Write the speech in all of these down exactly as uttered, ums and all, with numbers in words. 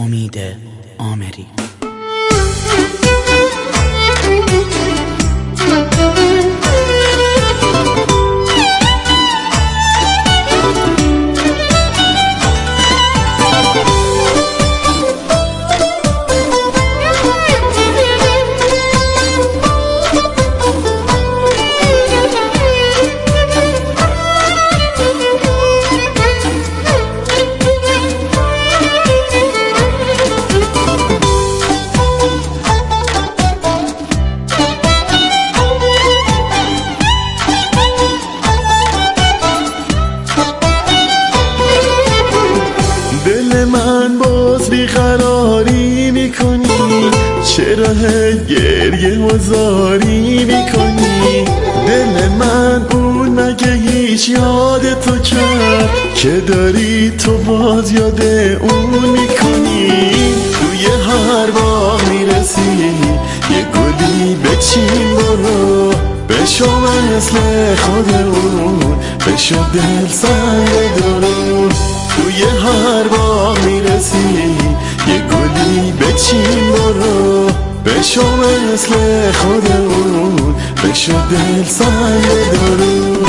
امید آمری. بیقراری میکنی، چرا گریه و زاری میکنی؟ دل من اون مگه هیچ یاد تو کرد که داری تو باز یاد اون میکنی؟ توی هر باغ میرسی یه گلی بچین برو، بشو مثل خود اون، بشو دل سنگ درو. توی هر باغ میرسی یه گلی بچین برو، بشو مثل خود اون، بشو دل سنگ درو.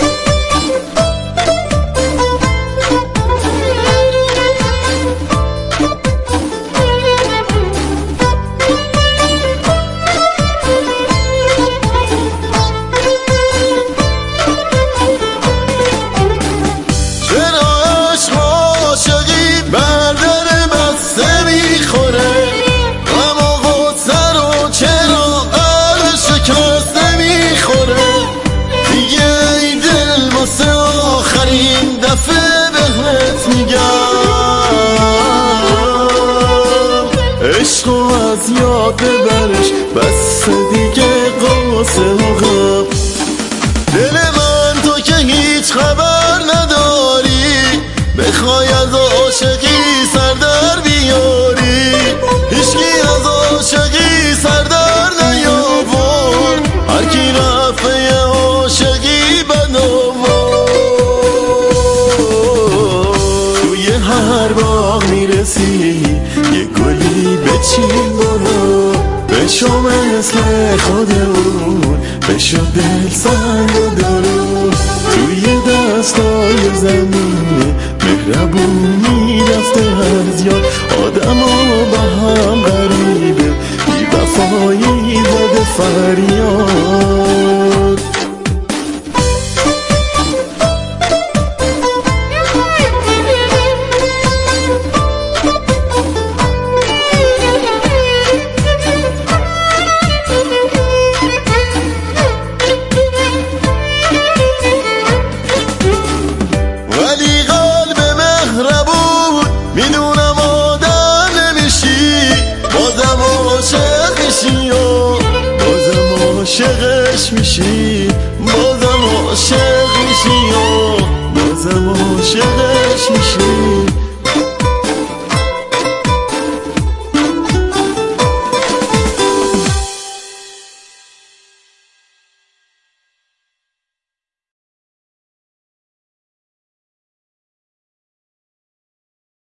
عشقو از یاد ببرش، بس دیگه قصه و غم. دل من تو که هیچ خبر نداری، بخوای از عاشقی سر در بیاری. هیچکی از عاشقی سر در نیاورد، هر کی رفته عاشقی بد آورد. توی هر باغ میرسی یه گلی بچین برو، بشو مثل خود اون، بشو دل سنگ درو. توی دستای زمین مهربونی رفته از یاد، آدم ها با هم غریبه، بی وفایی زده فریاد. میدونم آدم نمیشی، بازم عاشق میشی و بازم عاشقش میشی، بازم عاشق میشی و بازم عاشقش میشی.